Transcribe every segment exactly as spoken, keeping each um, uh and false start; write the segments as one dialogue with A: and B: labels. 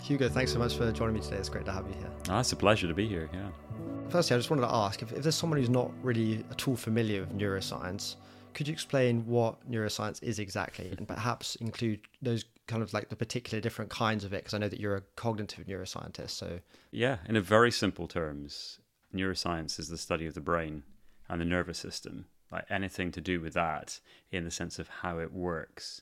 A: Hugo, thanks so much for joining me today. It's great to have you here.
B: Oh, it's a pleasure to be here, yeah.
A: Firstly, I just wanted to ask, if, if there's someone who's not really at all familiar with neuroscience, could you explain what neuroscience is exactly, and perhaps include those kind of like the particular different kinds of it? Because I know that you're a cognitive neuroscientist, so...
B: Yeah, in a very simple terms, neuroscience is the study of the brain and the nervous system, like anything to do with that in the sense of how it works.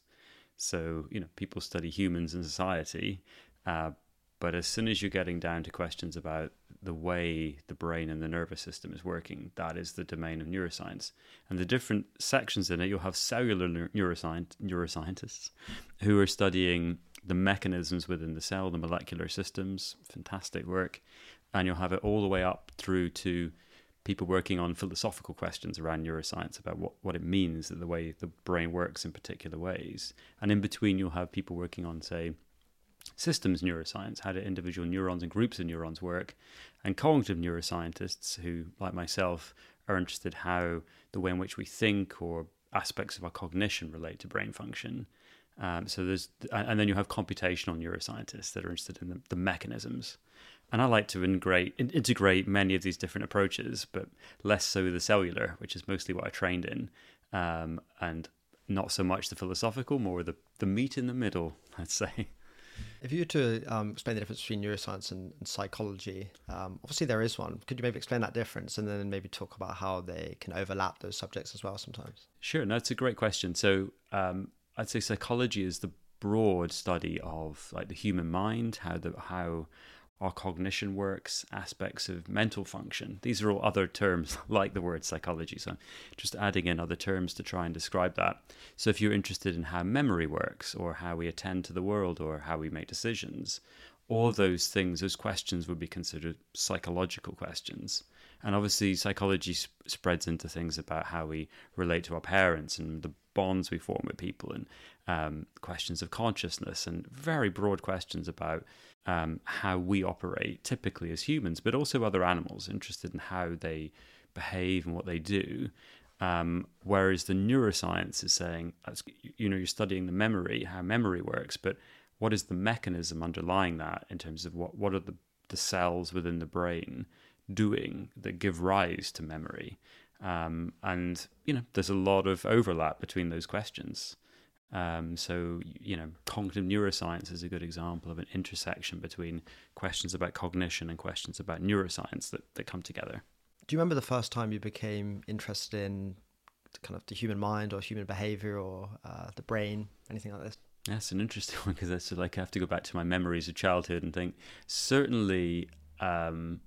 B: So, you know, people study humans in society, uh, but as soon as you're getting down to questions about the way the brain and the nervous system is working, that is the domain of neuroscience. And the different sections in it, you'll have cellular neuroscience, neuroscientists who are studying the mechanisms within the cell, the molecular systems, fantastic work. And you'll have it all the way up through to people working on philosophical questions around neuroscience, about what, what it means, that the way the brain works in particular ways. And in between, you'll have people working on, say, systems neuroscience, how do individual neurons and groups of neurons work, and cognitive neuroscientists who, like myself, are interested how the way in which we think or aspects of our cognition relate to brain function. Um, so there's, and then you have computational neuroscientists that are interested in the, the mechanisms. And I like to integrate, integrate many of these different approaches, but less so the cellular, which is mostly what I trained in, um, and not so much the philosophical, more the, the meat in the middle, I'd say.
A: If you were to um, explain the difference between neuroscience and, and psychology, um, obviously there is one. Could you maybe explain that difference and then maybe talk about how they can overlap those subjects as well sometimes?
B: Sure, no, it's a great question. So um, I'd say psychology is the broad study of like the human mind, how the how our cognition works, aspects of mental function. These are all other terms like the word psychology. So I'm just adding in other terms to try and describe that. So if you're interested in how memory works or how we attend to the world or how we make decisions, all of those things, those questions would be considered psychological questions. And obviously psychology sp- spreads into things about how we relate to our parents and the bonds we form with people, and um, questions of consciousness, and very broad questions about um, how we operate typically as humans, but also other animals, interested in how they behave and what they do. Um, whereas the neuroscience is saying, you know, you're studying the memory, how memory works, but what is the mechanism underlying that in terms of what, what are the, the cells within the brain doing that give rise to memory? Um, and, you know, there's a lot of overlap between those questions. Um, so, you know, cognitive neuroscience is a good example of an intersection between questions about cognition and questions about neuroscience that, that come together.
A: Do you remember the first time you became interested in kind of the human mind or human behavior or uh, the brain, anything like this?
B: That's an interesting one, because that's like I have to go back to my memories of childhood and think. Certainly, um,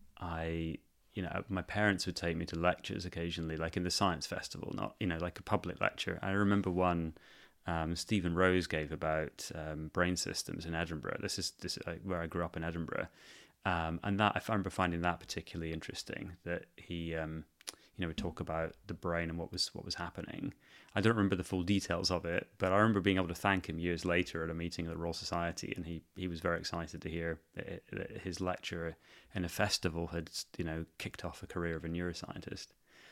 B: I... you know, my parents would take me to lectures occasionally, like in the science festival, not, you know, like a public lecture. I remember one um, Stephen Rose gave about um, brain systems in Edinburgh. This is this is where I grew up in Edinburgh. Um, and that I remember finding that particularly interesting, that he, um, you know, would talk about the brain and what was what was happening. I don't remember the full details of it, but I remember being able to thank him years later at a meeting of the Royal Society, and he, he was very excited to hear that, that his lecture in a festival had, you know, kicked off a career of a neuroscientist.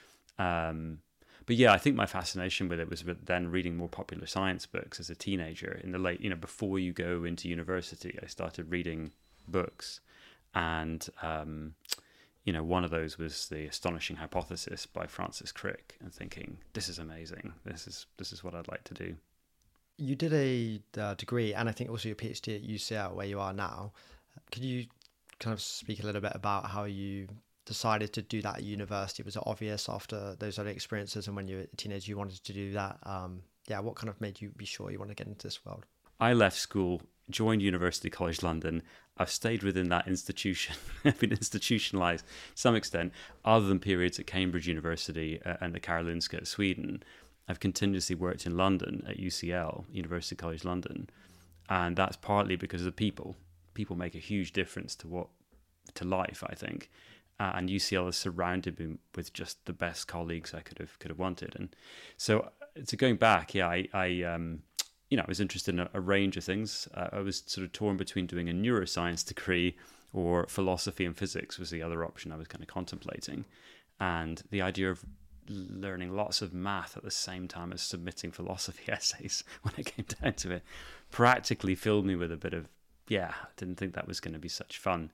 B: Um, but yeah, I think my fascination with it was with then reading more popular science books as a teenager. In the late, you know, before you go into university, I started reading books, and um, you know, one of those was The Astonishing Hypothesis by Francis Crick, and thinking, this is amazing. This is this is what I'd like to do.
A: You did a uh, degree, and I think also your PhD at U C L, where you are now. Could you kind of speak a little bit about how you decided to do that at university? Was it obvious after those early experiences, and when you were a teenager you wanted to do that? Um, yeah, what kind of made you be sure you want to get into this world?
B: I left school, joined University College London. I've stayed within that institution. I've been institutionalized to some extent, other than periods at Cambridge University and the Karolinska at Sweden. I've continuously worked in London at U C L, University College London. And that's partly because of the people. People make a huge difference to what to life, I think. Uh, and U C L has surrounded me with just the best colleagues I could have could have wanted. And so, so going back, yeah, I, I um, you know, I was interested in a, a range of things. Uh, I was sort of torn between doing a neuroscience degree or philosophy and physics was the other option I was kind of contemplating. And the idea of learning lots of math at the same time as submitting philosophy essays, when it came down to it, practically filled me with a bit of yeah, I didn't think that was going to be such fun.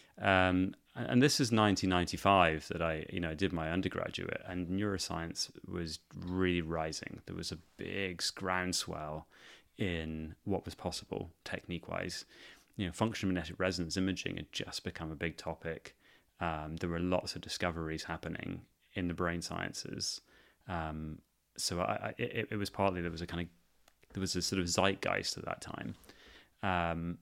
B: Um, and this is nineteen ninety-five that I, you know, did my undergraduate, and neuroscience was really rising. There was a big groundswell in what was possible technique-wise. You know, functional magnetic resonance imaging had just become a big topic. Um, there were lots of discoveries happening in the brain sciences. Um, so I, I, it, it was partly there was a kind of there was a sort of zeitgeist at that time. Um,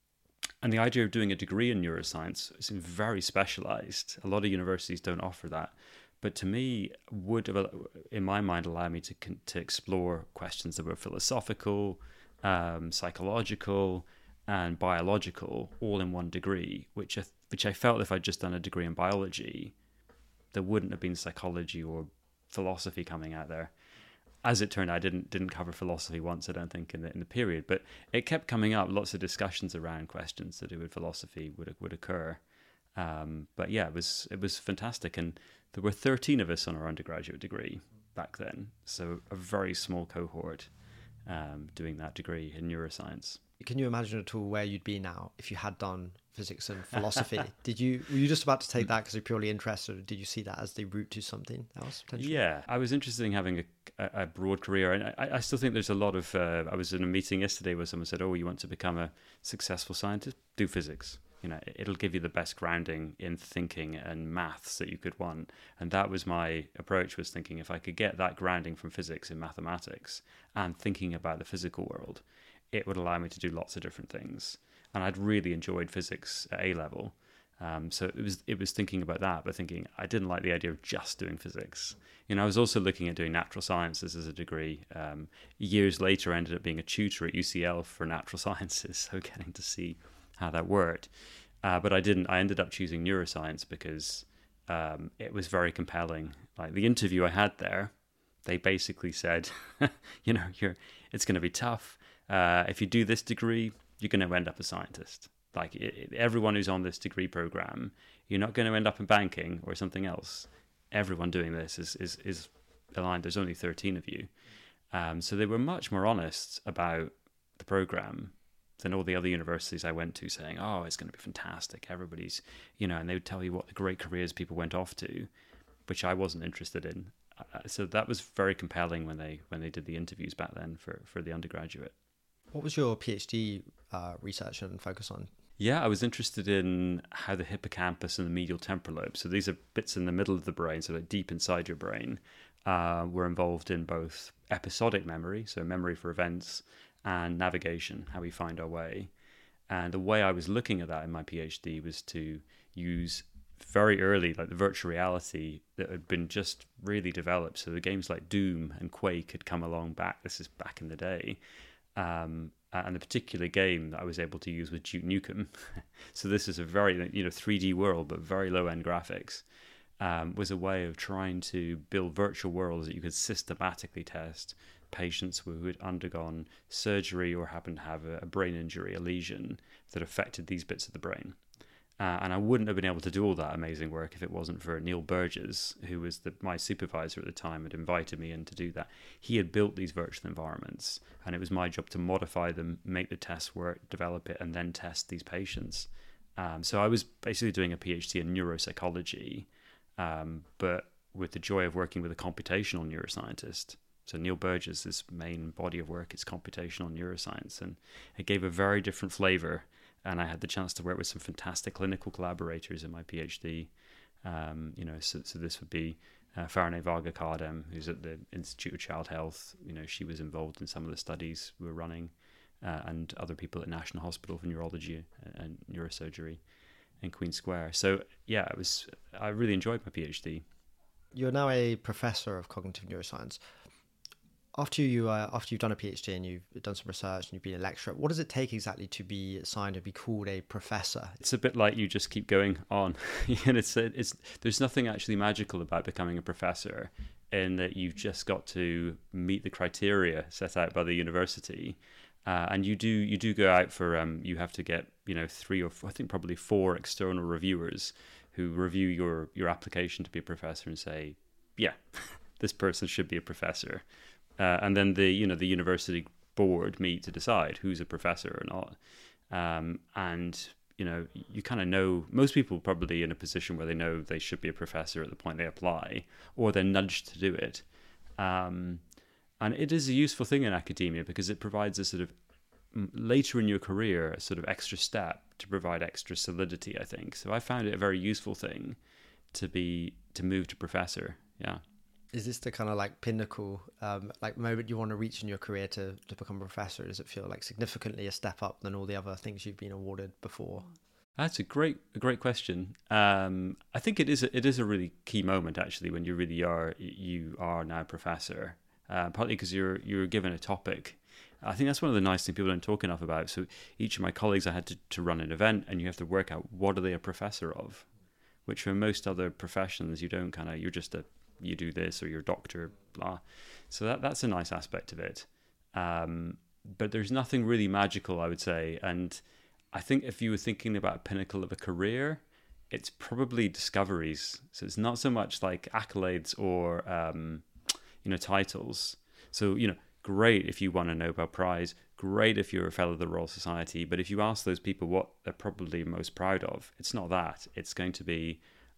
B: And the idea of doing a degree in neuroscience is very specialized. A lot of universities don't offer that. But to me, would, in my mind, allow me to to explore questions that were philosophical, um, psychological, and biological, all in one degree, which I, which I felt if I'd just done a degree in biology, there wouldn't have been psychology or philosophy coming out there. As it turned out, I didn't didn't cover philosophy once, I don't think, in the in the period, but it kept coming up. Lots of discussions around questions to do with philosophy would would occur. Um, but yeah, it was it was fantastic, and there were thirteen of us on our undergraduate degree back then, so a very small cohort um, doing that degree in neuroscience.
A: Can you imagine at all where you'd be now if you had done physics and philosophy? Did you were you just about to take that because you're purely interested, or did you see that as the route to something else potentially?
B: Yeah, I was interested in having a, a, a broad career, and I, I still think there's a lot of. Uh, I was in a meeting yesterday where someone said, "Oh, you want to become a successful scientist? Do physics. You know, it'll give you the best grounding in thinking and maths that you could want." And that was my approach, was thinking if I could get that grounding from physics and mathematics and thinking about the physical world, it would allow me to do lots of different things. And I'd really enjoyed physics at A level. Um, so it was it was thinking about that, but thinking I didn't like the idea of just doing physics. You know, I was also looking at doing natural sciences as a degree. Um, years later, I ended up being a tutor at U C L for natural sciences, so getting to see how that worked. Uh, but I didn't. I ended up choosing neuroscience because um, it was very compelling. Like the interview I had there, they basically said, you know, you're it's going to be tough. Uh, if you do this degree, you're going to end up a scientist. Like it, it, everyone who's on this degree program, you're not going to end up in banking or something else. Everyone doing this is is, is aligned. There's only thirteen of you. Um, so they were much more honest about the program than all the other universities I went to, saying, oh, it's going to be fantastic. Everybody's, you know, and they would tell you what the great careers people went off to, which I wasn't interested in. Uh, so that was very compelling when they when they did the interviews back then for, for the undergraduate.
A: What was your PhD uh, research and focus on?
B: Yeah, I was interested in how the hippocampus and the medial temporal lobe, so these are bits in the middle of the brain, so like deep inside your brain, uh, were involved in both episodic memory, so memory for events, and navigation, how we find our way. And the way I was looking at that in my PhD was to use very early, like the virtual reality that had been just really developed. So the games like Doom and Quake had come along back, this is back in the day. Um, and the particular game that I was able to use was Duke Nukem. So this is a very, you know, three D world, but very low-end graphics. Um, was a way of trying to build virtual worlds that you could systematically test patients who had undergone surgery or happened to have a, a brain injury, a lesion that affected these bits of the brain. Uh, and I wouldn't have been able to do all that amazing work if it wasn't for Neil Burgess, who was the, my supervisor at the time, had invited me in to do that. He had built these virtual environments, and it was my job to modify them, make the tests work, develop it, and then test these patients. Um, so I was basically doing a PhD in neuropsychology, um, but with the joy of working with a computational neuroscientist. So Neil Burgess's main body of work is computational neuroscience, and it gave a very different flavor. And I had the chance to work with some fantastic clinical collaborators in my PhD. Um, you know, so, so this would be uh, Farineh Varga-Kardem, who's at the Institute of Child Health. You know, she was involved in some of the studies we were running, uh, and other people at National Hospital for Neurology and Neurosurgery in Queen Square. So yeah, it was. I really enjoyed my PhD.
A: You're now a professor of cognitive neuroscience. After you uh, after you've done a PhD and you've done some research and you've been a lecturer, what does it take exactly to be assigned to be called a professor?
B: It's a bit like you just keep going on. And it's it's there's nothing actually magical about becoming a professor, in that you've just got to meet the criteria set out by the university, uh, and you do you do go out for um you have to get you know three or four, I think probably four external reviewers who review your your application to be a professor and say, yeah, this person should be a professor. Uh, and then the you know the university board meet to decide who's a professor or not. Um, and, you know, you kind of know, most people probably in a position where they know they should be a professor at the point they apply, or they're nudged to do it. Um, and it is a useful thing in academia because it provides a sort of, later in your career, a sort of extra step to provide extra solidity, I think. So I found it a very useful thing to be, to move to professor. Yeah.
A: Is this the kind of like pinnacle, um, like moment you want to reach in your career to, to become a professor? Does it feel like significantly a step up than all the other things you've been awarded before?
B: That's a great, a great question. Um, I think it is, a, it is a really key moment actually when you really are, you are now a professor. Uh, partly because you're you're given a topic. I think that's one of the nice things people don't talk enough about. So each of my colleagues, I had to, to run an event, and you have to work out what are they a professor of, which for most other professions you don't kind of, you're just a, you do this or you're a doctor, blah. So that that's a nice aspect of it. Um, but there's nothing really magical, I would say. And I think if you were thinking about a pinnacle of a career, it's probably discoveries. So it's not so much like accolades or um, you know, titles. So, you know, great if you won a Nobel Prize, great if you're a fellow of the Royal Society, but if you ask those people what they're probably most proud of, it's not that. It's going to be,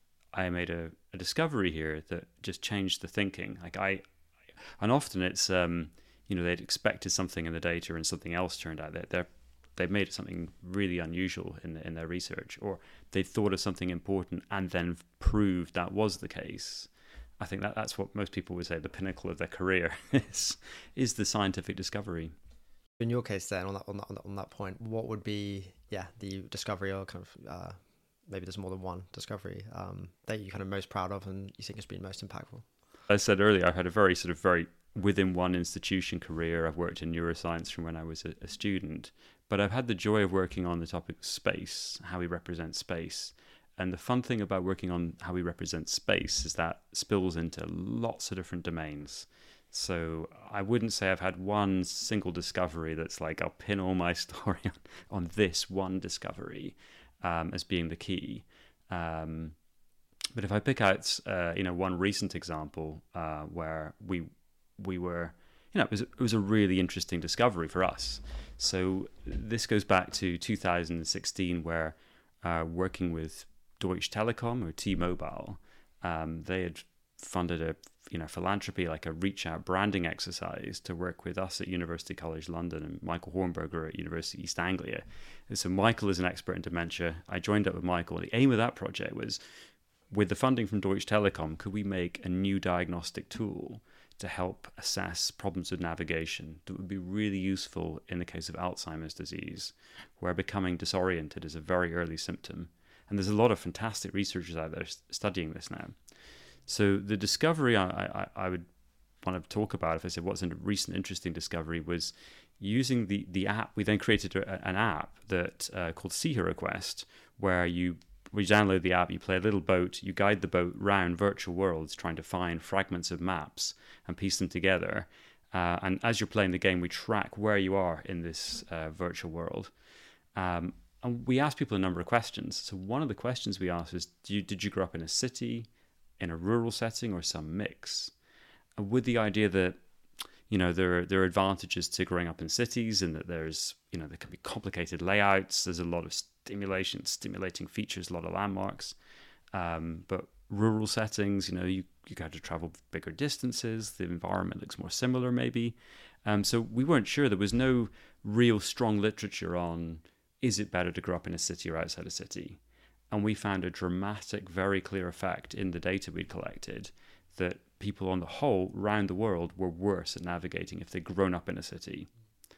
B: I made a, a discovery here that just changed the thinking. Like I, and often it's, um, you know, they'd expected something in the data and something else turned out that they're, they've made something really unusual in the, in their research, or they thought of something important and then proved that was the case. I think that that's what most people would say the pinnacle of their career is, is the scientific discovery.
A: In your case then, on that, on that, on that point, what would be, yeah, the discovery or kind of, uh, maybe there's more than one discovery um, that you're kind of most proud of and you think has been most impactful?
B: As I said earlier, I had a very sort of very within one institution career. I've worked in neuroscience from when I was a, a student, but I've had the joy of working on the topic of space, how we represent space. And the fun thing about working on how we represent space is that spills into lots of different domains. So I wouldn't say I've had one single discovery that's like, I'll pin all my story on, on this one discovery um, as being the key. Um, but if I pick out, uh, you know, one recent example uh, where we we were, you know, it was, it was a really interesting discovery for us. So this goes back to two thousand sixteen where uh, working with Deutsche Telekom or T-Mobile, um, they had funded a you know philanthropy, like a reach out branding exercise to work with us at University College London and Michael Hornberger at University East Anglia. And so Michael is an expert in dementia. I joined up with Michael. The aim of that project was, with the funding from Deutsche Telekom, could we make a new diagnostic tool to help assess problems with navigation that would be really useful in the case of Alzheimer's disease, where becoming disoriented is a very early symptom. And there's a lot of fantastic researchers out there studying this now. So the discovery I, I, I would want to talk about, if I said what's a recent interesting discovery, was using the, the app. We then created a, an app that uh, called See Her Request, where you we download the app, you play a little boat, you guide the boat round virtual worlds, trying to find fragments of maps and piece them together. Uh, and as you're playing the game, we track where you are in this uh, virtual world. Um, And we asked people a number of questions. So one of the questions we asked was, do you, did you grow up in a city, in a rural setting, or some mix? And with the idea that, you know, there, there are advantages to growing up in cities, and that there's, you know, there can be complicated layouts. There's a lot of stimulation, stimulating features, a lot of landmarks. Um, but rural settings, you know, you, you got to travel bigger distances. The environment looks more similar maybe. Um, so we weren't sure. There was no real strong literature on, is it better to grow up in a city or outside a city? And we found a dramatic, very clear effect in the data we'd collected that people on the whole around the world were worse at navigating if they'd grown up in a city.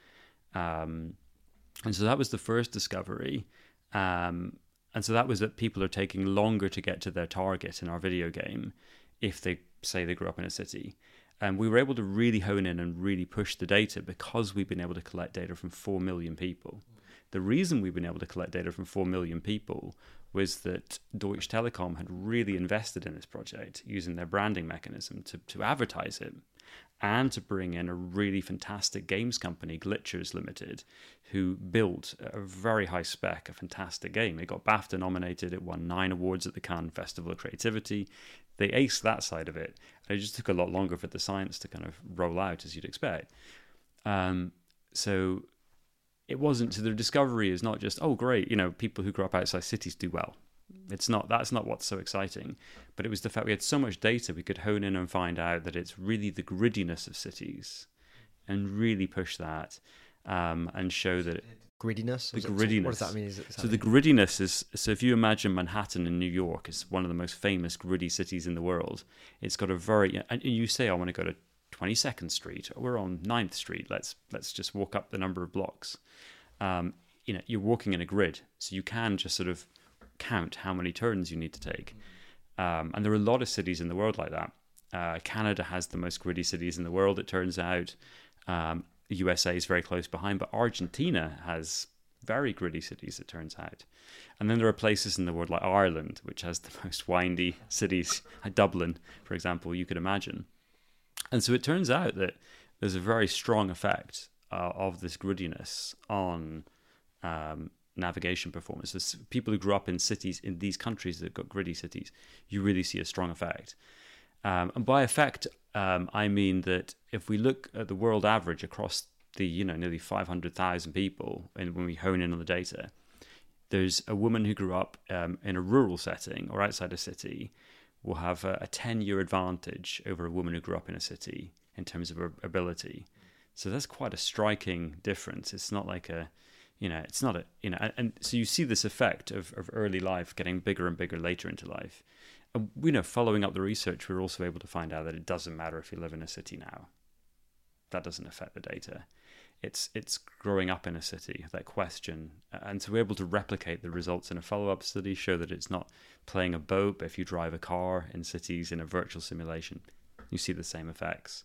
B: Um, and so that was the first discovery. Um, and so that was that people are taking longer to get to their target in our video game if they say they grew up in a city. And we were able to really hone in and really push the data because we've been able to collect data from four million people. The reason we've been able to collect data from four million people was that Deutsche Telekom had really invested in this project using their branding mechanism to, to advertise it and to bring in a really fantastic games company, Glitchers Limited, who built a very high spec, a fantastic game. It got BAFTA nominated. It won nine awards at the Cannes Festival of Creativity. They aced that side of it. And it just took a lot longer for the science to kind of roll out, as you'd expect. Um, so... it wasn't, so the discovery is not just, oh, great, you know, people who grew up outside cities do well. It's not, that's not what's so exciting. But it was the fact we had so much data, we could hone in and find out that it's really the griddiness of cities and really push that um, and show that... It,
A: Griddiness?
B: The
A: it,
B: griddiness.
A: What does that mean? Is it,
B: so the griddiness is, so if you imagine Manhattan in New York is one of the most famous gritty cities in the world, it's got a very, and you say, I want to go to twenty-second Street, or we're on ninth Street, let's let's just walk up the number of blocks. Um, you know, you're walking in a grid, so you can just sort of count how many turns you need to take. Um, and there are a lot of cities in the world like that. Uh, Canada has the most gritty cities in the world, it turns out. Um, The U S A is very close behind, but Argentina has very gritty cities, it turns out. And then there are places in the world like Ireland, which has the most windy cities, Dublin, for example, you could imagine. And so it turns out that there's a very strong effect uh, of this grittiness on um, navigation performance. There's people who grew up in cities, in these countries that have got gritty cities, you really see a strong effect. Um, and by effect, um, I mean that if we look at the world average across the, you know, nearly five hundred thousand people, and when we hone in on the data, there's a woman who grew up um, in a rural setting or outside a city will have a, a ten-year advantage over a woman who grew up in a city in terms of her ability. So that's quite a striking difference. It's not like a, you know, it's not a, you know, and, and so you see this effect of, of early life getting bigger and bigger later into life. And, you know, following up the research, we're also able to find out that it doesn't matter if you live in a city now. That doesn't affect the data. It's it's growing up in a city, that question. And so we're able to replicate the results in a follow-up study, show that it's not playing a boat, but if you drive a car in cities in a virtual simulation, you see the same effects.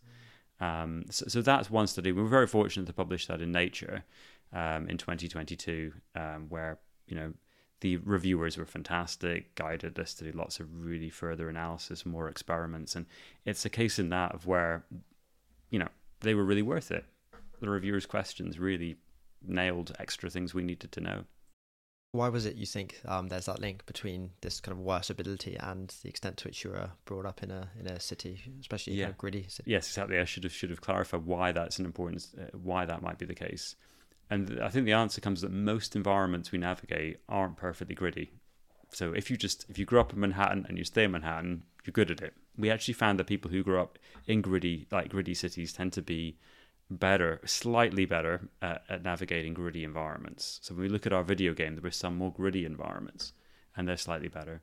B: Um, so, so that's one study. We were very fortunate to publish that in Nature um, in twenty twenty-two, um, where, you know, the reviewers were fantastic, guided us to do lots of really further analysis, more experiments. And it's a case in that of where, you know, they were really worth it. The reviewers' questions really nailed extra things we needed to know.
A: Why was it, you think, um, there's that link between this kind of worse ability and the extent to which you were brought up in a in a city, especially
B: yeah.
A: kind of gritty city?
B: Yes, exactly. I should have should have clarified why that's an important, uh, why that might be the case. And I think the answer comes that most environments we navigate aren't perfectly gritty. So if you just if you grew up in Manhattan and you stay in Manhattan, you're good at it. We actually found that people who grew up in gritty, like gritty cities, tend to be better, slightly better at, at navigating gritty environments. So when we look at our video game, there were some more gritty environments, and they're slightly better.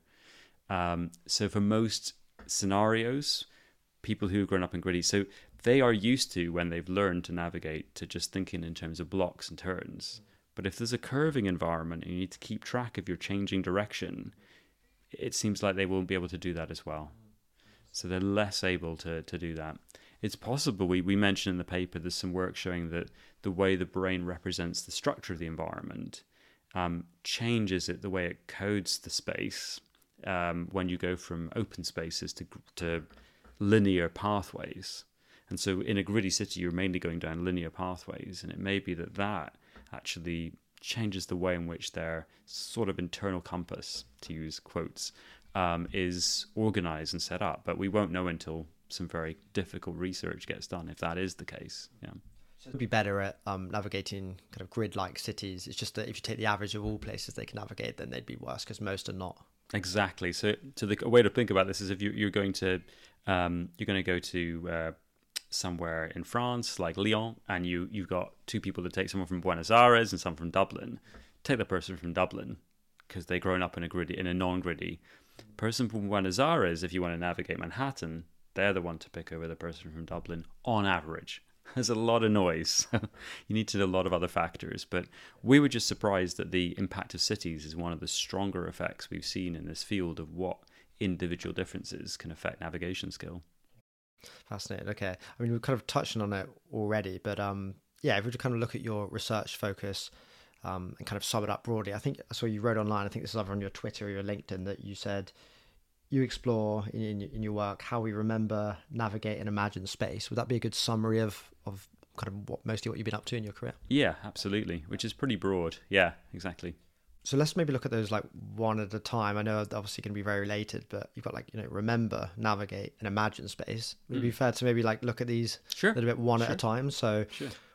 B: Um, so for most scenarios, people who've grown up in gritty, so they are used to, when they've learned to navigate, to just thinking in terms of blocks and turns. But if there's a curving environment and you need to keep track of your changing direction, it seems like they won't be able to do that as well. So they're less able to, to do that. It's possible, we, we mentioned in the paper, there's some work showing that the way the brain represents the structure of the environment um, changes it, the way it codes the space um, when you go from open spaces to to linear pathways. And so in a gritty city, you're mainly going down linear pathways, and it may be that that actually changes the way in which their sort of internal compass, to use quotes, um, is organized and set up. But we won't know until some very difficult research gets done if that is the case. Yeah.
A: So it'd be better at um, navigating kind of grid-like cities. It's just that if you take the average of all places they can navigate, then they'd be worse because most are not.
B: Exactly. So, so the a way to think about this is if you, you're going to um, you're going to go to uh, somewhere in France, like Lyon, and you you've got two people that take someone from Buenos Aires and someone from Dublin. Take the person from Dublin because they've grown up in a gritty, in a non-gritty. Person from Buenos Aires, if you want to navigate Manhattan, they're the one to pick over the person from Dublin on average. There's a lot of noise. You need to know a lot of other factors. But we were just surprised that the impact of cities is one of the stronger effects we've seen in this field of what individual differences can affect navigation skill.
A: Fascinating. Okay. I mean, we've kind of touched on it already, but um, yeah, if we kind of look at your research focus um, and kind of sum it up broadly, I think I saw you wrote online, I think this is either on your Twitter or your LinkedIn, that you said you explore in, in, in your work how we remember, navigate, and imagine space. Would that be a good summary of, of kind of what mostly what you've been up to in your career?
B: Yeah, absolutely. Which is pretty broad. Yeah, exactly.
A: So let's maybe look at those like one at a time. I know they're obviously going to be very related, but you've got like, you know, remember, navigate, and imagine space. Would mm. it be fair to maybe like look at these
B: sure.
A: a little bit one
B: sure.
A: at a time? So
B: sure.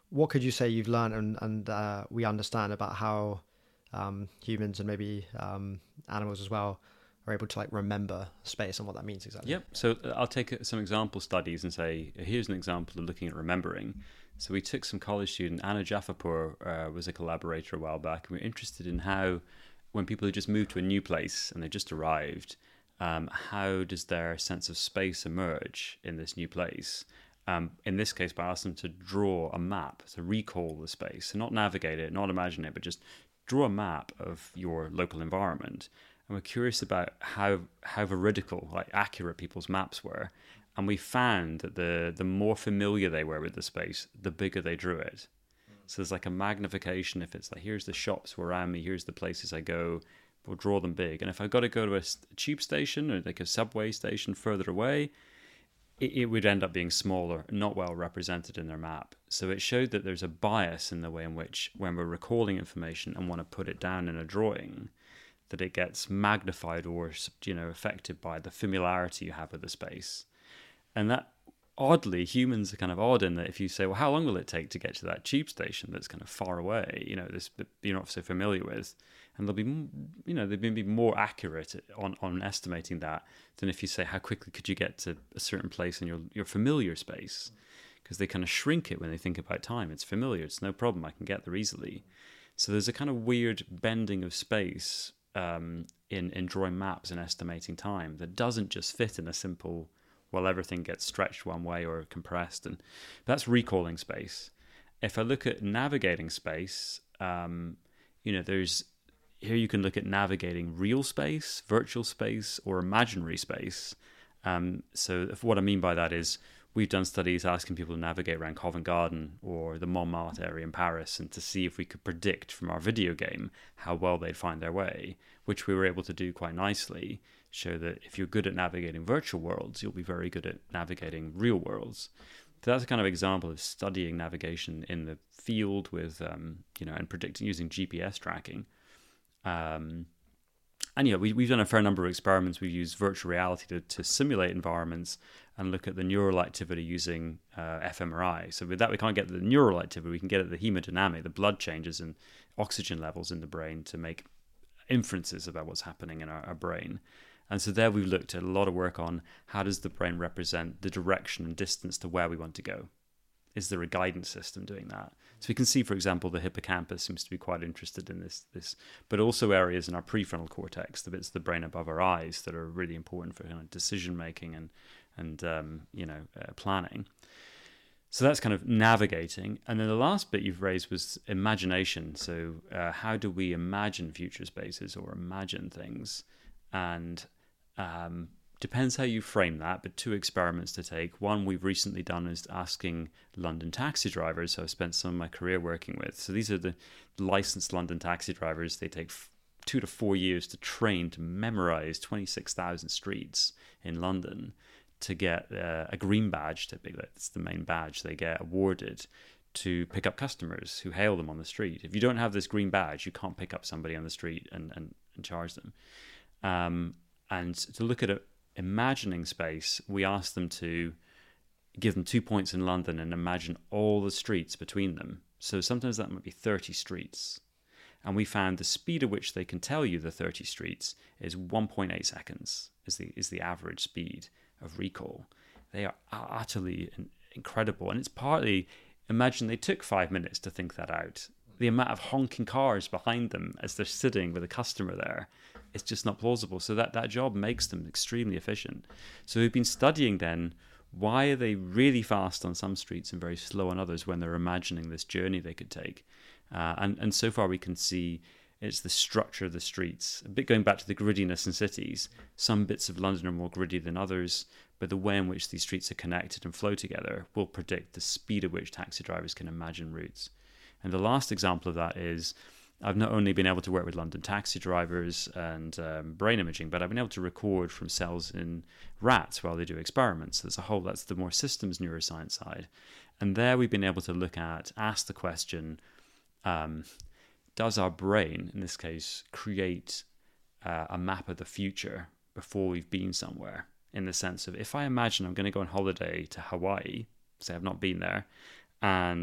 A: what could you say you've learned and, and uh, we understand about how um, humans and maybe um, animals as well are able to like remember space and what that means exactly?
B: Yep. So uh, I'll take uh, some example studies and say, here's an example of looking at remembering. So we took some college student, Anna Jaffapur uh, was a collaborator a while back, and we were interested in how, when people who just moved to a new place and they just arrived, um, how does their sense of space emerge in this new place? Um, in this case, by asking them to draw a map, to recall the space, so not navigate it, not imagine it, but just draw a map of your local environment. And we're curious about how how veridical, like accurate people's maps were. And we found that the the more familiar they were with the space, the bigger they drew it. So there's like a magnification. If it's like, here's the shops around me, here's the places I go, we'll draw them big. And if I've got to go to a tube station or like a subway station further away, it, it would end up being smaller, not well represented in their map. So it showed that there's a bias in the way in which, when we're recalling information and want to put it down in a drawing, that it gets magnified or, you know, affected by the familiarity you have with the space. And that, oddly, humans are kind of odd in that if you say, well, how long will it take to get to that tube station that's kind of far away, you know, this you're not so familiar with, and they'll be, you know, they'll be more accurate on, on estimating that than if you say, how quickly could you get to a certain place in your, your familiar space? Because they kind of shrink it when they think about time. It's familiar, it's no problem, I can get there easily. So there's a kind of weird bending of space um, in, in drawing maps and estimating time that doesn't just fit in a simple, well, everything gets stretched one way or compressed. And that's recalling space. If I look at navigating space, um, you know, there's, here you can look at navigating real space, virtual space, or imaginary space. Um, so if, what I mean by that is we've done studies asking people to navigate around Covent Garden or the Montmartre area in Paris and to see if we could predict from our video game how well they'd find their way, which we were able to do quite nicely. Show that if you're good at navigating virtual worlds, you'll be very good at navigating real worlds. So that's a kind of example of studying navigation in the field with, um, you know, and predicting using G P S tracking. Um, and yeah, we, we've done a fair number of experiments. We've used virtual reality to, to simulate environments and look at the neural activity using uh, fMRI. So with that, we can't get the neural activity. We can get at the hemodynamic, the blood changes and oxygen levels in the brain to make inferences about what's happening in our, our brain. And so there we've looked at a lot of work on how does the brain represent the direction and distance to where we want to go. Is there a guidance system doing that? So we can see, for example, the hippocampus seems to be quite interested in this, this, but also areas in our prefrontal cortex, the bits of the brain above our eyes that are really important for kind of decision making and and um, you know uh, planning. So that's kind of navigating. And then the last bit you've raised was imagination. So uh, how do we imagine future spaces or imagine things? And um, depends how you frame that, but two experiments to take. One we've recently done is asking London taxi drivers, who I've spent some of my career working with. So these are the licensed London taxi drivers. They take f- two to four years to train to memorize twenty-six thousand streets in London to get uh, a green badge, typically. That's the main badge they get awarded to pick up customers who hail them on the street. If you don't have this green badge, you can't pick up somebody on the street and, and, and charge them. Um, and to look at it, imagining space, we asked them to give them two points in London and imagine all the streets between them. So sometimes that might be thirty streets. And we found the speed at which they can tell you the thirty streets is one point eight seconds is the is the average speed of recall. They are utterly incredible. And it's partly, imagine they took five minutes to think that out. The amount of honking cars behind them as they're sitting with a customer there, it's just not plausible. So that, that job makes them extremely efficient. So we've been studying then, why are they really fast on some streets and very slow on others when they're imagining this journey they could take? Uh, and, and so far we can see it's the structure of the streets. A bit going back to the griddiness in cities, some bits of London are more gritty than others, but the way in which these streets are connected and flow together will predict the speed at which taxi drivers can imagine routes. And the last example of that is I've not only been able to work with London taxi drivers and um, brain imaging, but I've been able to record from cells in rats while they do experiments. There's a whole, that's the more systems neuroscience side. And there we've been able to look at, ask the question, um, does our brain, in this case, create uh, a map of the future before we've been somewhere? In the sense of, if I imagine I'm going to go on holiday to Hawaii, say I've not been there, and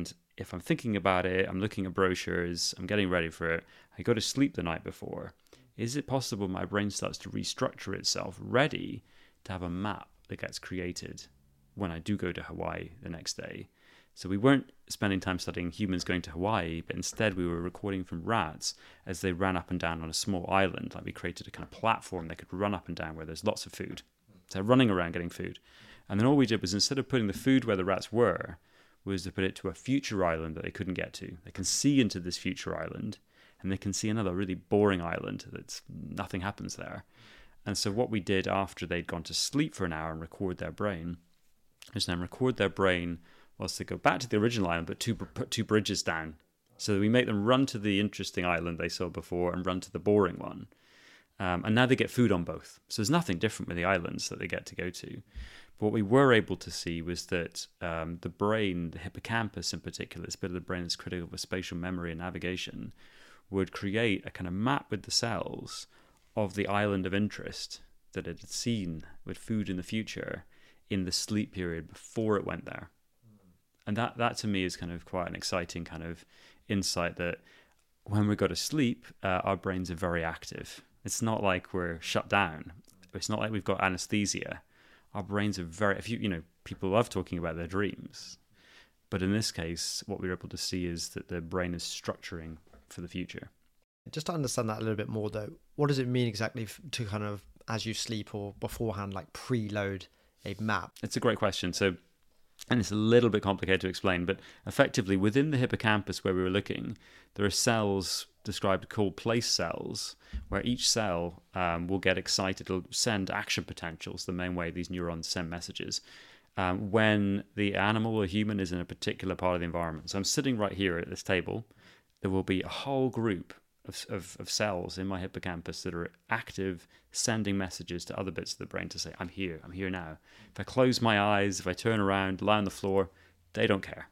B: if I'm thinking about it, I'm looking at brochures, I'm getting ready for it, I go to sleep the night before, is it possible my brain starts to restructure itself ready to have a map that gets created when I do go to Hawaii the next day? So we weren't spending time studying humans going to Hawaii, but instead we were recording from rats as they ran up and down on a small island. Like we created a kind of platform they could run up and down where there's lots of food. So they're running around getting food. And then all we did was, instead of putting the food where the rats were, was to put it to a future island that they couldn't get to. They can see into this future island, and they can see another really boring island that's nothing happens there. And so what we did after they'd gone to sleep for an hour and record their brain is then record their brain whilst they go back to the original island, but two, put two bridges down. So we make them run to the interesting island they saw before and run to the boring one. Um, and now they get food on both. So there's nothing different with the islands that they get to go to. But what we were able to see was that um, the brain, the hippocampus in particular, this bit of the brain that's critical for spatial memory and navigation, would create a kind of map with the cells of the island of interest that it had seen with food in the future in the sleep period before it went there. And that, that to me is kind of quite an exciting kind of insight that when we go to sleep, uh, our brains are very active. It's not like we're shut down. It's not like we've got anesthesia. Our brains are very, if you, you know, people love talking about their dreams. But in this case, what we were able to see is that the brain is structuring for the future.
A: Just to understand that a little bit more though, what does it mean exactly to kind of, as you sleep or beforehand, like preload a map?
B: It's a great question. So, and it's a little bit complicated to explain, but effectively within the hippocampus where we were looking, there are cells described called place cells, where each cell um, will get excited, it'll send action potentials, the main way these neurons send messages, um, when the animal or human is in a particular part of the environment. So I'm sitting right here at this table, there will be a whole group of, of, of cells in my hippocampus that are active, sending messages to other bits of the brain to say, I'm here, I'm here now. If I close my eyes, if I turn around, lie on the floor, they don't care.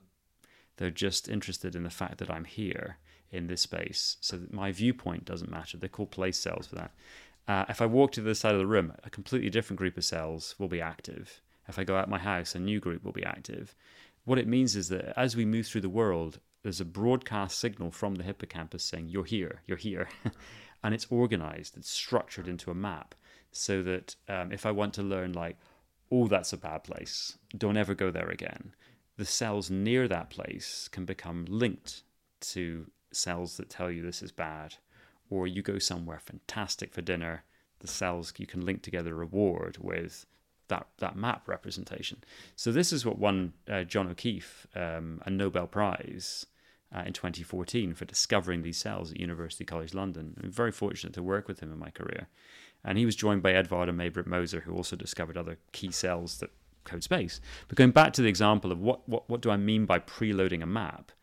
B: They're just interested in the fact that I'm here in this space. So that my viewpoint doesn't matter. They're called place cells for that. Uh, if I walk to the other side of the room, a completely different group of cells will be active. If I go out my house, a new group will be active. What it means is that as we move through the world, there's a broadcast signal from the hippocampus saying, you're here, you're here. And it's organized, it's structured into a map so that um, if I want to learn like, oh, that's a bad place, don't ever go there again, the cells near that place can become linked to cells that tell you this is bad. Or you go somewhere fantastic for dinner, the cells, you can link together a reward with that, that map representation. So this is what won uh, John O'Keefe um, a Nobel Prize uh, in twenty fourteen for discovering these cells at University College London. I'm very fortunate to work with him in my career. And he was joined by Edvard and May-Britt Moser, who also discovered other key cells that code space. But going back to the example of what, what, what do I mean by preloading a map?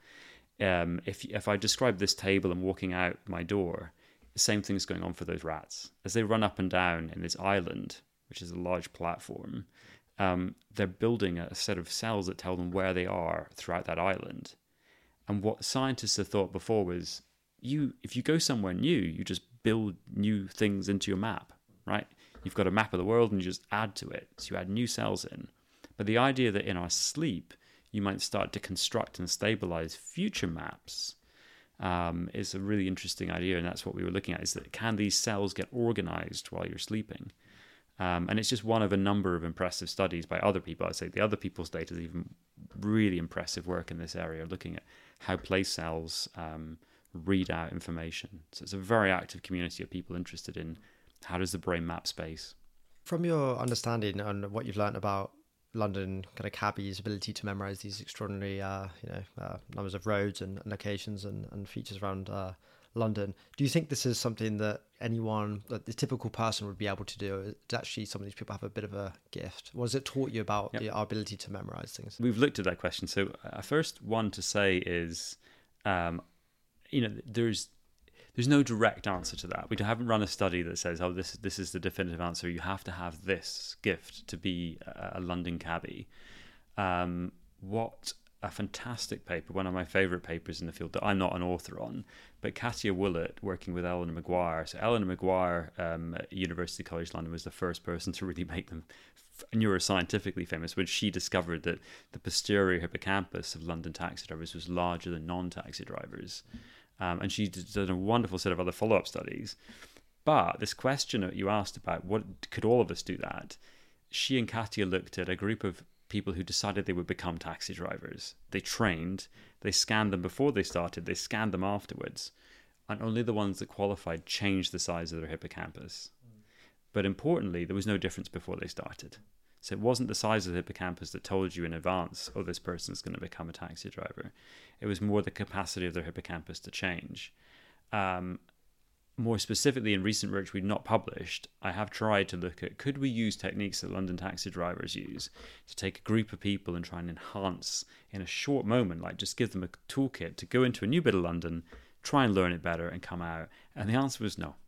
B: Um, if if I describe this table and walking out my door, the same thing is going on for those rats. As they run up and down in this island, which is a large platform, um, they're building a set of cells that tell them where they are throughout that island. And what scientists have thought before was, you if you go somewhere new, you just build new things into your map, right? You've got a map of the world and you just add to it. So you add new cells in. But the idea that in our sleep, you might start to construct and stabilize future maps um, is a really interesting idea. And that's what we were looking at, is that can these cells get organized while you're sleeping? Um, and it's just one of a number of impressive studies by other people. I'd say the other people's data is even really impressive work in this area, looking at how place cells um, read out information. So it's a very active community of people interested in how does the brain map space.
A: From your understanding and what you've learned about London kind of cabbies' ability to memorize these extraordinary, uh, you know, uh, numbers of roads and, and locations and, and features around uh, London, do you think this is something that anyone, that the typical person would be able to do? Does actually some of these people have a bit of a gift? What has it taught you about yep. the, our ability to memorize things?
B: We've looked at that question. So uh, first one to say is, um, you know, there's there's no direct answer to that. We haven't run a study that says, oh, this this is the definitive answer. You have to have this gift to be a, a London cabbie. Um, what a fantastic paper, one of my favourite papers in the field that I'm not an author on, but Katia Willett, working with Eleanor Maguire. So Eleanor Maguire um, at University College London was the first person to really make them neuroscientifically famous when she discovered that the posterior hippocampus of London taxi drivers was larger than non-taxi drivers. Um, and she's done a wonderful set of other follow-up studies. But this question that you asked about, what could all of us do that? She and Katia looked at a group of people who decided they would become taxi drivers. They trained, they scanned them before they started, they scanned them afterwards. And only the ones that qualified changed the size of their hippocampus. Mm. But importantly, there was no difference before they started. So it wasn't the size of the hippocampus that told you in advance, oh, this person's going to become a taxi driver. It was more the capacity of their hippocampus to change. Um, more specifically, in recent work we've not published, I have tried to look at, could we use techniques that London taxi drivers use to take a group of people and try and enhance in a short moment, like just give them a toolkit to go into a new bit of London, try and learn it better and come out? And the answer was no.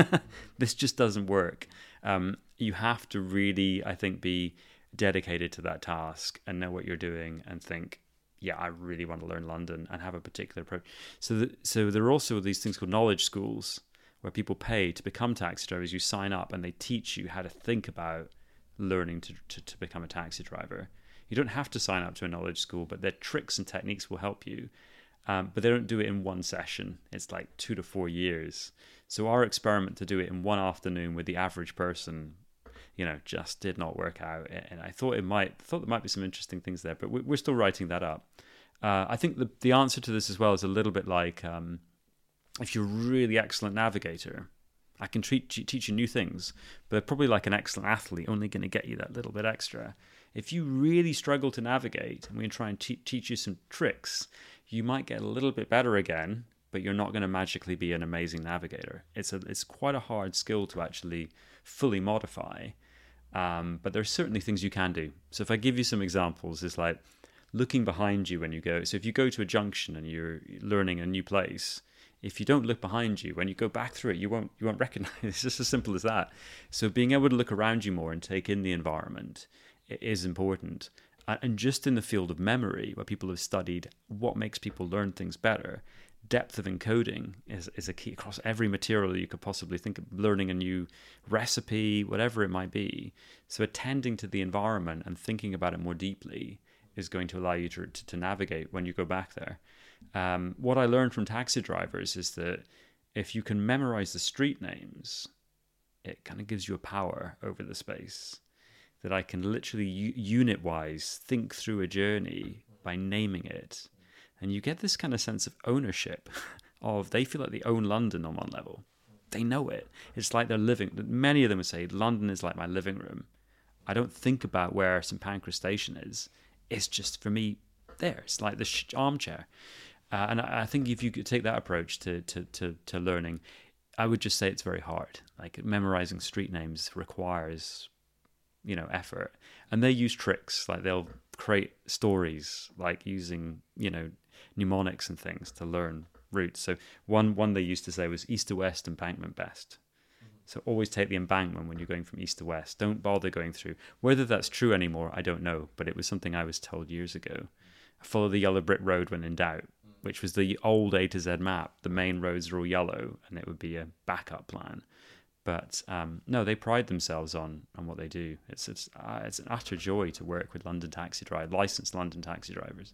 B: This just doesn't work. Um, you have to really, I think, be dedicated to that task and know what you're doing and think, yeah, I really want to learn London and have a particular approach. So, the, so there are also these things called knowledge schools where people pay to become taxi drivers. You sign up and they teach you how to think about learning to, to, to become a taxi driver. You don't have to sign up to a knowledge school, but their tricks and techniques will help you. Um, but they don't do it in one session. It's like two to four years. So our experiment to do it in one afternoon with the average person, you know, just did not work out. And I thought it might, thought there might be some interesting things there, but we're still writing that up. Uh, I think the the answer to this as well is a little bit like um, if you're a really excellent navigator, I can treat, teach you new things, but they're probably like an excellent athlete, only going to get you that little bit extra. If you really struggle to navigate, and we can try and te- teach you some tricks, you might get a little bit better again, but you're not going to magically be an amazing navigator. It's a it's quite a hard skill to actually fully modify, um, but there's certainly things you can do. So if I give you some examples, it's like looking behind you when you go. So if you go to a junction and you're learning a new place, if you don't look behind you, when you go back through it, you won't you won't recognize it. It's just as simple as that. So being able to look around you more and take in the environment is important. And just in the field of memory, where people have studied what makes people learn things better, depth of encoding is, is a key across every material you could possibly think of, learning a new recipe, whatever it might be. So attending to the environment and thinking about it more deeply is going to allow you to, to, to navigate when you go back there. Um, what I learned from taxi drivers is that if you can memorize the street names, it kind of gives you a power over the space. That I can literally u- unit-wise think through a journey by naming it. And you get this kind of sense of ownership of, they feel like they own London on one level. They know it. It's like they're living. Many of them would say, London is like my living room. I don't think about where St Pancras Station is. It's just, for me, there. It's like the sh- armchair. Uh, and I, I think if you could take that approach to, to, to, to learning, I would just say it's very hard. Like memorizing street names requires, you know, effort. And they use tricks, like they'll create stories, like using, you know, mnemonics and things to learn routes. So one one they used to say was east to west, embankment best. Mm-hmm. So always take the embankment when you're going from east to west. Don't bother going through. Whether that's true anymore, I don't know, but it was something I was told years ago. Follow the yellow brick road when in doubt, which was the old A to Z map. The main roads are all yellow, and it would be a backup plan. But um, no, they pride themselves on on what they do. It's it's uh, it's an utter joy to work with London taxi drivers, licensed London taxi drivers.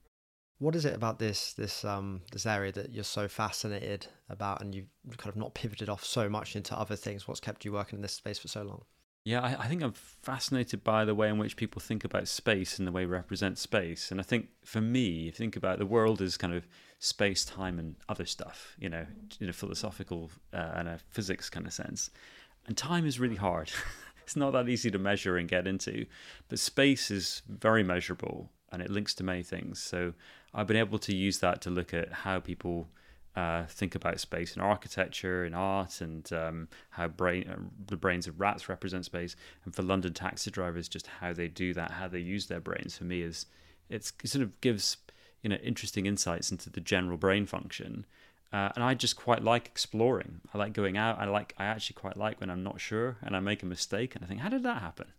A: What is it about this this um this area that you're so fascinated about, and you've kind of not pivoted off so much into other things? What's kept you working in this space for so long?
B: Yeah, I, I think I'm fascinated by the way in which people think about space and the way we represent space. And I think for me, if you think about it, the world is kind of space, time, and other stuff, you know, in a philosophical uh, and a physics kind of sense. And time is really hard. It's not that easy to measure and get into. But space is very measurable, and it links to many things. So I've been able to use that to look at how people Uh, think about space in architecture, in art, and um, how brain, uh, the brains of rats represent space. And for London taxi drivers, just how they do that, how they use their brains, for me is it's, it sort of gives, you know, interesting insights into the general brain function. Uh, and I just quite like exploring. I like going out. I like. I actually quite like when I'm not sure and I make a mistake and I think, how did that happen?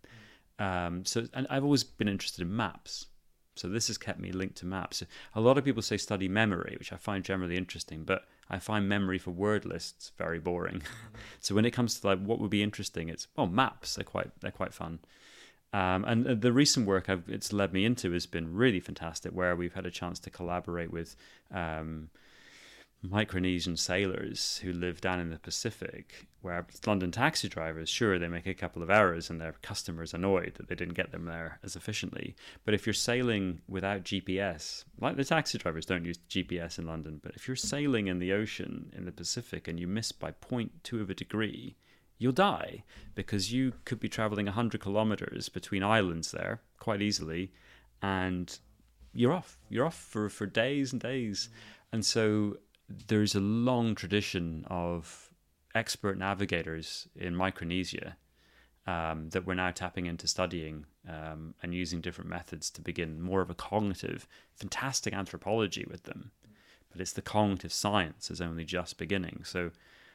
B: Um, so, and I've always been interested in maps. So this has kept me linked to maps. A lot of people say study memory, which I find generally interesting, but I find memory for word lists very boring. Mm-hmm. So when it comes to like what would be interesting, it's well, maps. They're quite they're quite fun. Um, and uh, the recent work I've, it's led me into has been really fantastic, where we've had a chance to collaborate with um, Micronesian sailors who live down in the Pacific, where London taxi drivers, sure, they make a couple of errors and their customers annoyed that they didn't get them there as efficiently. But if you're sailing without G P S, like the taxi drivers don't use G P S in London, but if you're sailing in the ocean in the Pacific and you miss by zero point two of a degree, you'll die, because you could be traveling one hundred kilometers between islands there quite easily, and you're off. You're off for, for days and days. And so there's a long tradition of expert navigators in Micronesia um, that we're now tapping into studying um, and using different methods to begin more of a cognitive, fantastic anthropology with them. But it's the cognitive science is only just beginning. So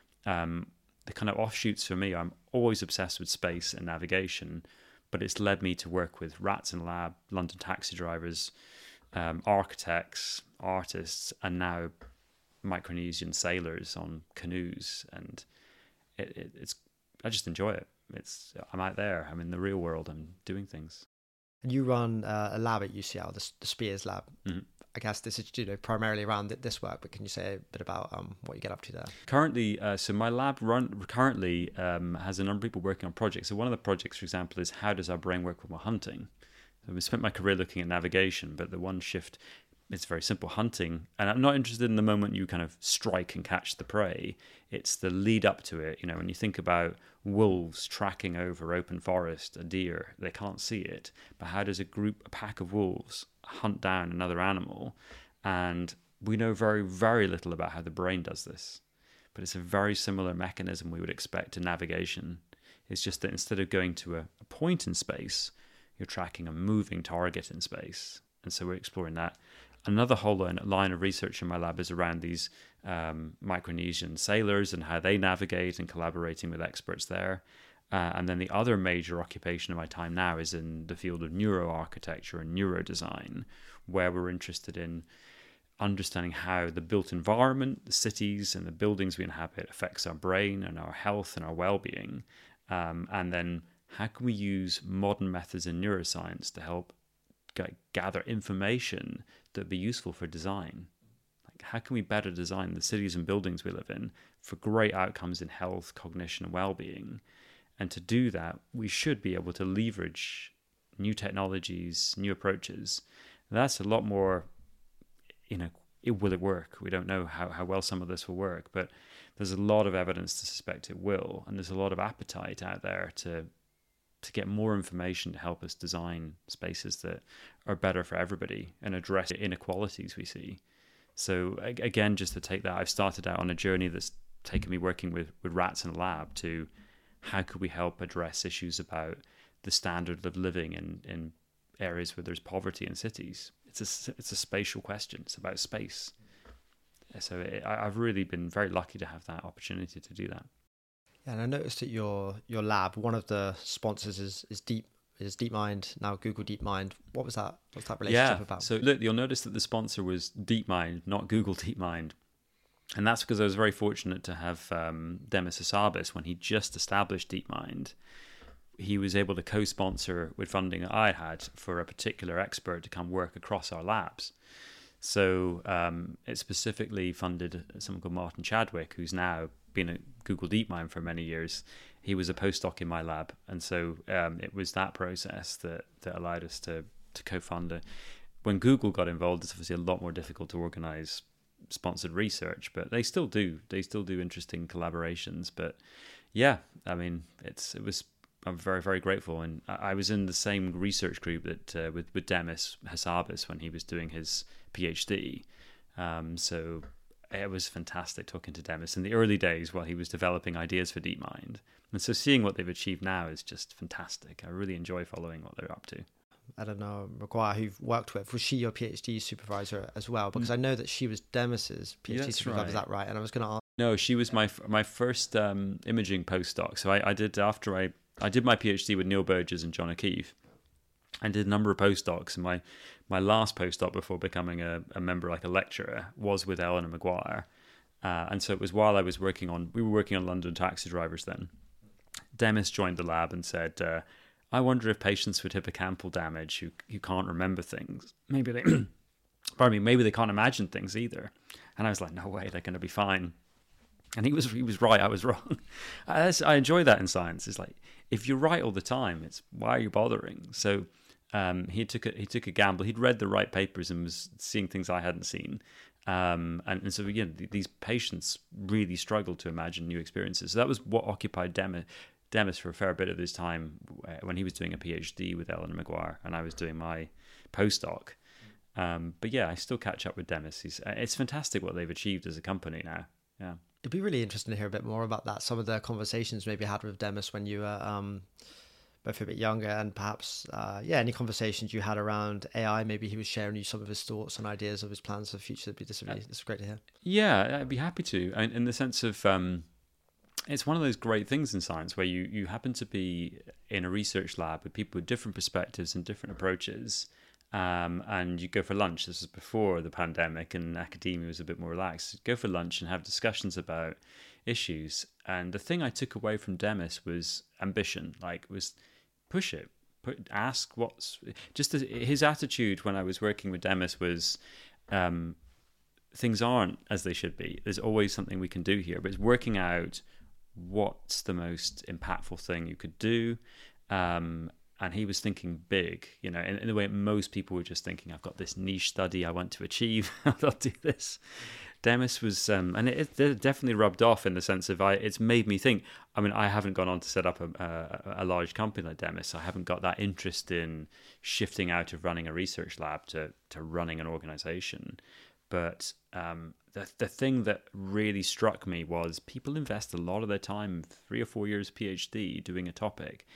B: um, the kind of offshoots for me, I'm always obsessed with space and navigation, but it's led me to work with Rats in Lab, London taxi drivers, um, architects, artists, and now Micronesian sailors on canoes. And it, it, it's I just enjoy it. It's I'm out there. I'm in the real world. I'm doing things.
A: And you run uh, a lab at U C L, the, the Spears Lab.
B: Mm-hmm.
A: I guess this is, you know, primarily around this work, but can you say a bit about um, what you get up to there?
B: Currently, uh, so my lab run currently um, has a number of people working on projects. So one of the projects, for example, is how does our brain work when we're hunting? So we spent my career looking at navigation, but the one shift, it's very simple, hunting. And I'm not interested in the moment you kind of strike and catch the prey. It's the lead up to it. You know, when you think about wolves tracking over open forest, a deer, they can't see it. But how does a group, a pack of wolves hunt down another animal? And we know very, very little about how the brain does this. But it's a very similar mechanism we would expect to navigation. It's just that instead of going to a, a point in space, you're tracking a moving target in space. And so we're exploring that. Another whole line, line of research in my lab is around these um, Micronesian sailors and how they navigate and collaborating with experts there. Uh, and then the other major occupation of my time now is in the field of neuroarchitecture and neurodesign, where we're interested in understanding how the built environment, the cities and the buildings we inhabit affects our brain and our health and our well-being. Um, and then how can we use modern methods in neuroscience to help gather information that would be useful for design? Like, how can we better design the cities and buildings we live in for great outcomes in health, cognition, and well-being? And to do that, we should be able to leverage new technologies, new approaches. That's a lot more, you know, it, will it work? We don't know how, how well some of this will work, but there's a lot of evidence to suspect it will. And there's a lot of appetite out there to to get more information to help us design spaces that are better for everybody and address inequalities we see. So again, just to take that, I've started out on a journey that's taken me working with, with Rats in a Lab to how could we help address issues about the standard of living in, in areas where there's poverty in cities. It's a, it's a spatial question. It's about space. So it, I've really been very lucky to have that opportunity to do that.
A: Yeah, and I noticed at your your lab, one of the sponsors is is Deep is DeepMind, now Google DeepMind. What was that? What's that relationship
B: yeah.
A: about?
B: So look, you'll notice that the sponsor was DeepMind, not Google DeepMind. And that's because I was very fortunate to have um, Demis Hassabis, when he just established DeepMind, he was able to co-sponsor with funding I had for a particular expert to come work across our labs. So um, it specifically funded someone called Martin Chadwick, who's now been at Google DeepMind for many years. He was a postdoc in my lab, and so um, it was that process that, that allowed us to to co-fund it. When Google got involved, it's obviously a lot more difficult to organize sponsored research, but they still do. They still do interesting collaborations. But yeah, I mean, it's it was. I'm very very grateful, and I was in the same research group that uh, with with Demis Hassabis when he was doing his PhD. Um, so. It was fantastic talking to Demis in the early days while he was developing ideas for DeepMind. And so seeing what they've achieved now is just fantastic. I really enjoy following what they're up to.
A: Eleanor Maguire, who you've worked with, was she your PhD supervisor as well? Because I know that she was Demis's PhD
B: That's
A: supervisor,
B: right.
A: is that right? And I was going to ask.
B: No, she was my my first um, imaging postdoc. So I, I did, after I, I did my PhD with Neil Burgess and John O'Keefe. I did a number of postdocs, and my, my last postdoc before becoming a, a member, like a lecturer, was with Eleanor Maguire. Uh, and so it was while I was working on, we were working on London taxi drivers then. Demis joined the lab and said, uh, I wonder if patients with hippocampal damage who who can't remember things, maybe they, pardon me, maybe they can't imagine things either. And I was like, no way, they're going to be fine. And he was he was right, I was wrong. I, I enjoy that in science. It's like, if you're right all the time, it's why are you bothering? So um, he took a, he took a gamble. He'd read the right papers and was seeing things I hadn't seen. Um, and, and so, you know, these patients really struggled to imagine new experiences. So that was what occupied Demis, Demis for a fair bit of his time when he was doing a PhD with Eleanor Maguire and I was doing my postdoc. Um, but yeah, I still catch up with Demis. He's, it's fantastic what they've achieved as a company now. Yeah.
A: It'd be really interesting to hear a bit more about that. Some of the conversations maybe you had with Demis when you were um, both a bit younger, and perhaps, uh, yeah, any conversations you had around A I. Maybe he was sharing you some of his thoughts and ideas of his plans for the future. That'd be, this would be, this is great to hear.
B: Yeah, I'd be happy to. In, in the sense of, um, it's one of those great things in science where you, you happen to be in a research lab with people with different perspectives and different approaches. Um, and you go for lunch. This was before the pandemic and academia was a bit more relaxed. You'd go for lunch and have discussions about issues. And the thing I took away from Demis was ambition. Like, was push it, put, ask what's just the, his attitude when I was working with Demis was, um, things aren't as they should be. There's always something we can do here, but it's working out what's the most impactful thing you could do. Um, And he was thinking big, you know, in, in the way most people were just thinking, I've got this niche study I want to achieve, I'll do this. Demis was, um, and it, it definitely rubbed off in the sense of, I, it's made me think, I mean, I haven't gone on to set up a, a, a large company like Demis. So I haven't got that interest in shifting out of running a research lab to, to running an organization. But um, the, the thing that really struck me was people invest a lot of their time, three or four years PhD doing a topic.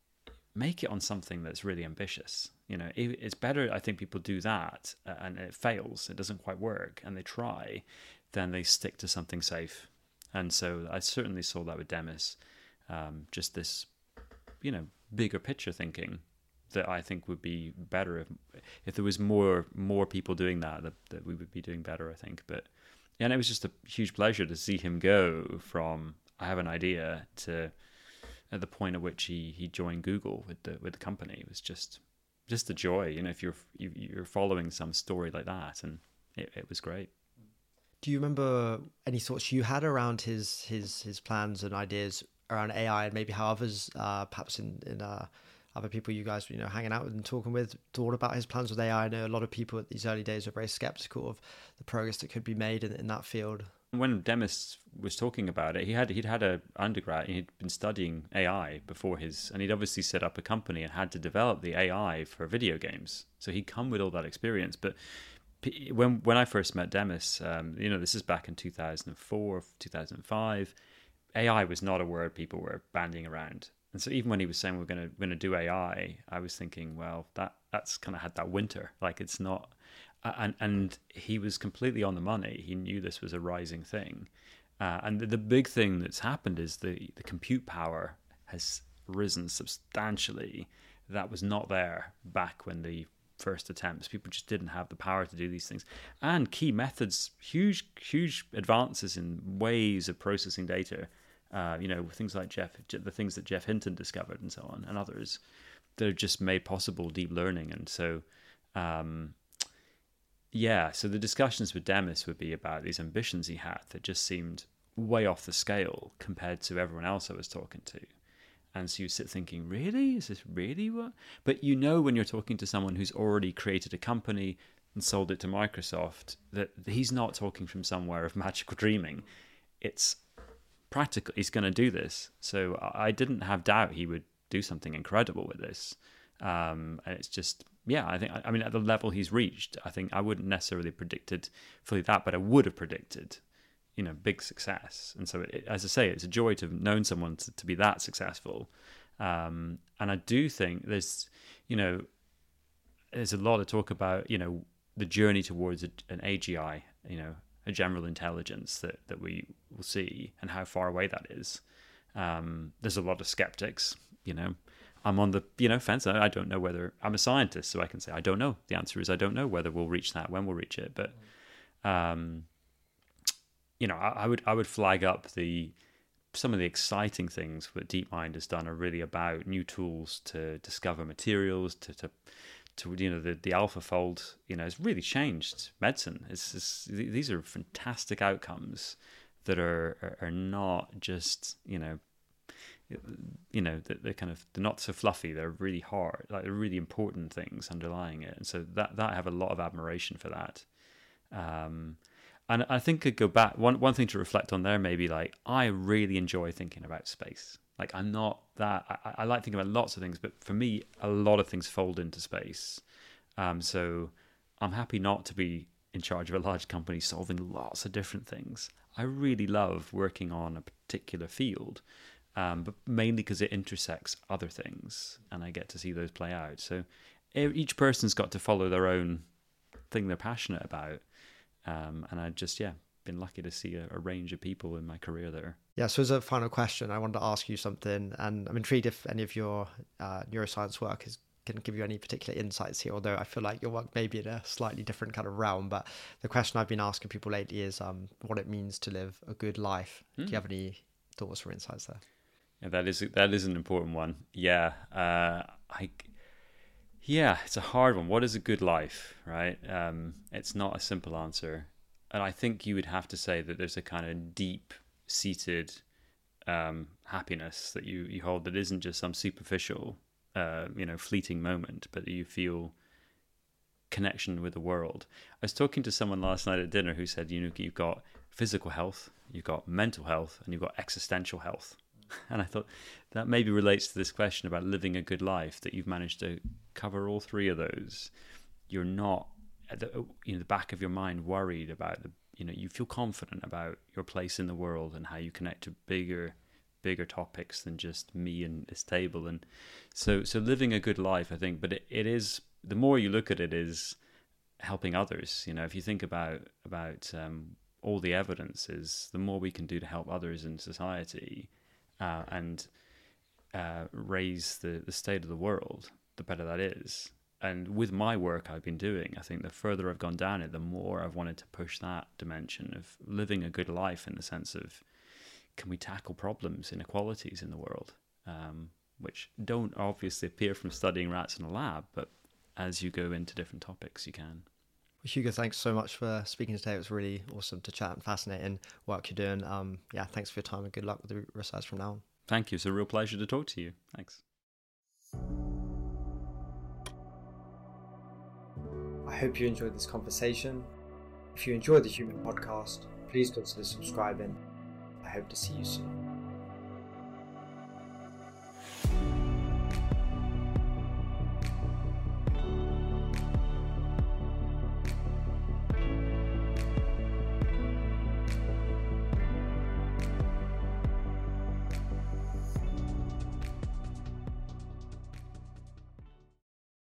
B: Make it on something that's really ambitious. You know, it, it's better, I think, people do that uh, and it fails, it doesn't quite work, and they try, then they stick to something safe. And so I certainly saw that with Demis, um, just this, you know, bigger picture thinking that I think would be better if if there was more more people doing that, that, that we would be doing better, I think. But yeah, and it was just a huge pleasure to see him go from, I have an idea, to at the point at which he, he joined Google with the with the company. It was just just a joy, you know, if you're you, you're following some story like that, and it, it was great.
A: Do you remember any thoughts you had around his his his plans and ideas around A I, and maybe how others, uh, perhaps in in uh, other people you guys were, you know, hanging out with and talking with, thought about his plans with A I? I know a lot of people at these early days were very skeptical of the progress that could be made in, in that field.
B: When Demis was talking about it, he had he'd had a undergrad, he'd been studying A I before his, and he'd obviously set up a company and had to develop the A I for video games. So he'd come with all that experience. But when when I first met Demis, um, you know, this is back in two thousand four, two thousand five, A I was not a word people were bandying around. And so even when he was saying we're going to going to do A I, I was thinking, well, that that's kind of had that winter. Like, it's not. And and he was completely on the money. He knew this was a rising thing. Uh, and the, the big thing that's happened is the, the compute power has risen substantially. That was not there back when the first attempts. People just didn't have the power to do these things. And key methods, huge, huge advances in ways of processing data. Uh, you know, things like Jeff, the things that Geoff Hinton discovered and so on, and others that have just made possible deep learning. And so... Um, Yeah, so the discussions with Demis would be about these ambitions he had that just seemed way off the scale compared to everyone else I was talking to. And so you sit thinking, really? Is this really what? But you know, when you're talking to someone who's already created a company and sold it to Microsoft, that he's not talking from somewhere of magical dreaming. It's practical. He's going to do this. So I didn't have doubt he would do something incredible with this. Um, and it's just... Yeah, I think, I mean, at the level he's reached, I think I wouldn't necessarily predicted fully that, but I would have predicted, you know, big success. And so, it, as I say, it's a joy to have known someone to, to be that successful. Um, and I do think there's, you know, there's a lot of talk about, you know, the journey towards a, an A G I, you know, a general intelligence that, that we will see, and how far away that is. Um, there's a lot of skeptics, you know. I'm on the, you know, fence. I don't know whether, I'm a scientist, so I can say I don't know. The answer is I don't know whether we'll reach that, when we'll reach it. But, um, you know, I, I would I would flag up the some of the exciting things that DeepMind has done are really about new tools to discover materials, to to, to you know, the, the AlphaFold, you know, has really changed medicine. It's, it's these are fantastic outcomes that are are, are not just, you know, you know, they're kind of, they're not so fluffy. They're really hard, like they're really important things underlying it. And so that that I have a lot of admiration for that. Um, and I think I'd go back. One one thing to reflect on there, maybe, like, I really enjoy thinking about space. Like, I'm not that. I, I like thinking about lots of things, but for me, a lot of things fold into space. Um, so I'm happy not to be in charge of a large company solving lots of different things. I really love working on a particular field. Um, but mainly because it intersects other things, and I get to see those play out. So each person's got to follow their own thing they're passionate about. Um, and I just, yeah, been lucky to see a, a range of people in my career there.
A: Yeah, so as a final question, I wanted to ask you something, and I'm intrigued if any of your uh, neuroscience work is can give you any particular insights here, although I feel like your work may be in a slightly different kind of realm. But the question I've been asking people lately is um, what it means to live a good life. Mm. Do you have any thoughts or insights there?
B: Yeah, that is that is an important one. Yeah, uh, I, yeah, it's a hard one. What is a good life, right? Um, it's not a simple answer, and I think you would have to say that there's a kind of deep-seated um, happiness that you you hold that isn't just some superficial, uh, you know, fleeting moment, but that you feel connection with the world. I was talking to someone last night at dinner who said, you know, you've got physical health, you've got mental health, and you've got existential health. And I thought that maybe relates to this question about living a good life, that you've managed to cover all three of those. You're not at the, you know, the back of your mind worried about the, you know, you feel confident about your place in the world and how you connect to bigger, bigger topics than just me and this table. And so, so living a good life, I think, but it, it is, the more you look at it, is helping others. You know, if you think about, about um, all the evidence is, the more we can do to help others in society, Uh, and uh, raise the, the state of the world, the better that is. And with my work I've been doing, I think the further I've gone down it, the more I've wanted to push that dimension of living a good life, in the sense of, can we tackle problems, inequalities in the world, um, which don't obviously appear from studying rats in a lab, but as you go into different topics, you can.
A: Well, Hugo, thanks so much for speaking today. It was really awesome to chat and fascinating work you're doing. Um, yeah, thanks for your time and good luck with the research from now on.
B: Thank you. It's a real pleasure to talk to you. Thanks.
A: I hope you enjoyed this conversation. If you enjoyed the Human Podcast, please consider subscribing. I hope to see you soon.